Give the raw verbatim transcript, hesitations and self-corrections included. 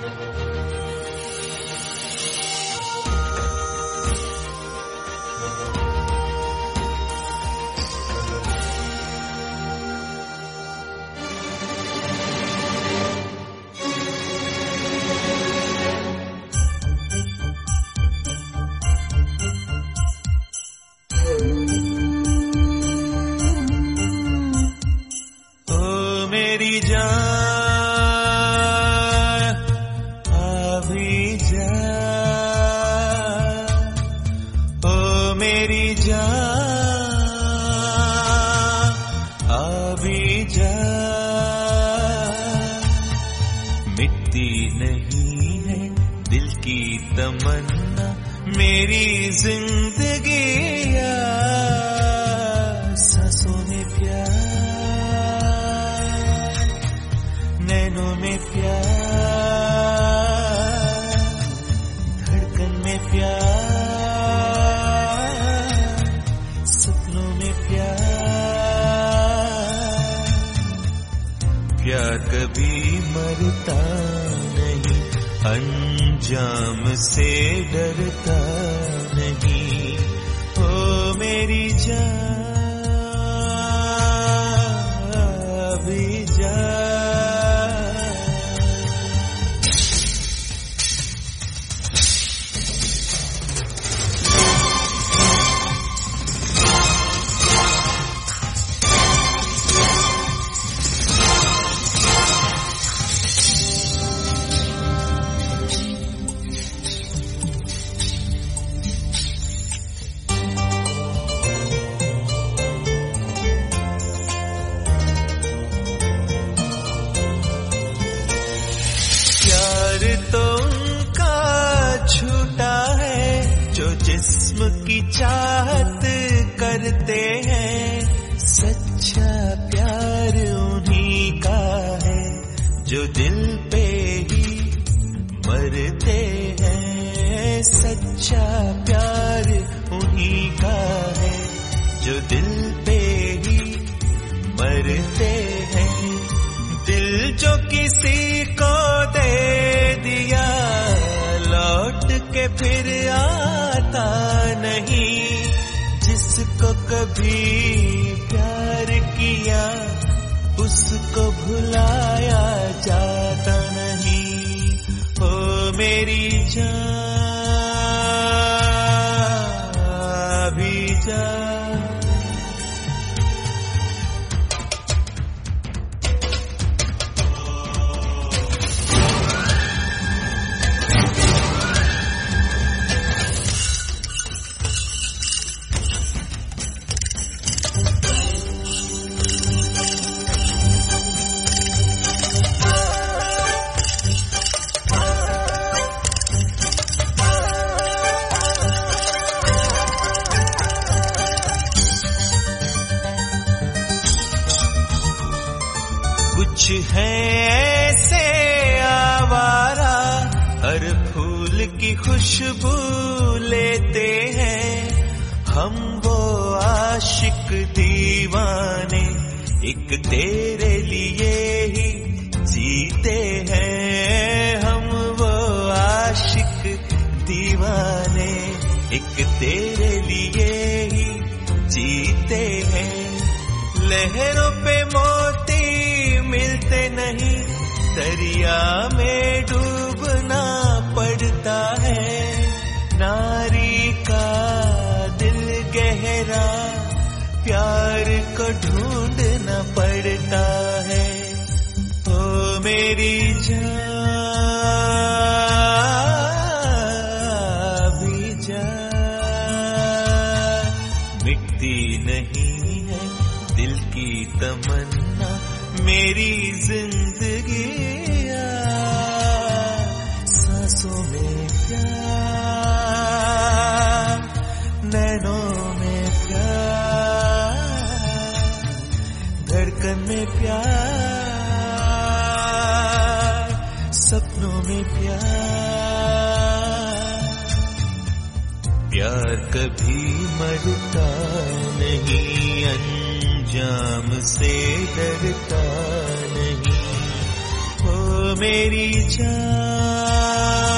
मेरी जान अभी जा, ओ मेरी जान अभी जा। मिटती नहीं है दिल की तमन्ना मेरी जिंदगी सांसों में प्यार, नैनों में प्यार, धड़कन में प्यार, सपनों में प्यार। प्यार कभी मरता नहीं, अंजाम से डरता नहीं। ओ मेरी जान अभी जा। तो उनका छूटा है जो जिस्म की चाहत करते हैं। सच्चा प्यार उन्हीं का है जो दिल पे ही मरते हैं। सच्चा प्यार उन्हीं का है जो दिल पे ही मरते हैं। दिल जो किसी को दे दिया लौट के फिर आता नहीं। जिसको कभी प्यार किया उसको भुलाया जाता नहीं। ओ मेरी जान अभी जा। कुछ है ऐसे आवारा हर फूल की खुशबू लेते हैं। हम वो आशिक दीवाने एक तेरे लिए ही जीते हैं। हम वो आशिक दीवाने एक तेरे लिए ही जीते हैं। लहरों पे मोती मिलते नहीं, दरिया में डूबना पड़ता है। नारी का दिल गहरा प्यार को ढूंढना पड़ता है। ओ मेरी जान भी जा। मिटती नहीं है दिल की तमन्ना मेरी जिंदगी सांसों में प्यार, नैनों में प्यार, धड़कन में प्यार, सपनों में प्यार। प्यार कभी मरता नहीं, अंजाम से डरता नहीं। ओ मेरी जान।